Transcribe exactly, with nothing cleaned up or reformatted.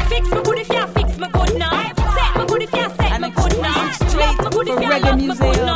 fix my good if you fix my good now. Set my good if you set my good now. Straight for Reggae Museum.